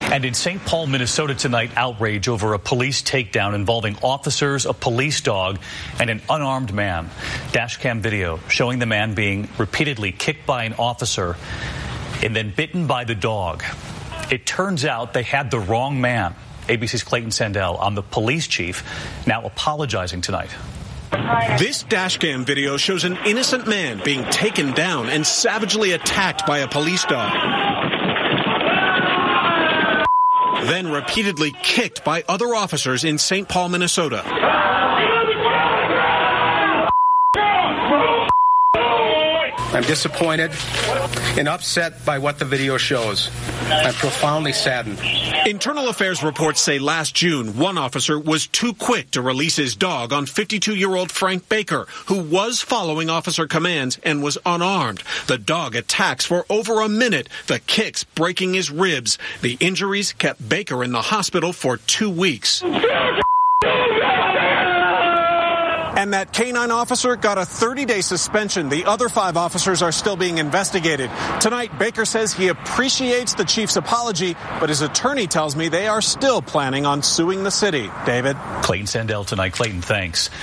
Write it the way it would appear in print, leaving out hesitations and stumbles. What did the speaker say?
And in St. Paul, Minnesota tonight, outrage over a police takedown involving officers, a police dog, and an unarmed man. Dashcam video showing the man being repeatedly kicked by an officer and then bitten by the dog. It turns out they had the wrong man. ABC's Clayton Sandell on the police chief now apologizing tonight. This dashcam video shows an innocent man being taken down and savagely attacked by a police dog. Then repeatedly kicked by other officers in St. Paul, Minnesota. I'm disappointed and upset by what the video shows. I'm profoundly saddened. Internal Affairs reports say last June, one officer was too quick to release his dog on 52-year-old Frank Baker, who was following officer commands and was unarmed. The dog attacks for over a minute, the kicks breaking his ribs. The injuries kept Baker in the hospital for 2 weeks. And that canine officer got a 30-day suspension. The other 5 officers are still being investigated. Tonight, Baker says he appreciates the chief's apology, but his attorney tells me they are still planning on suing the city. David? Clayton Sandell tonight. Clayton, thanks.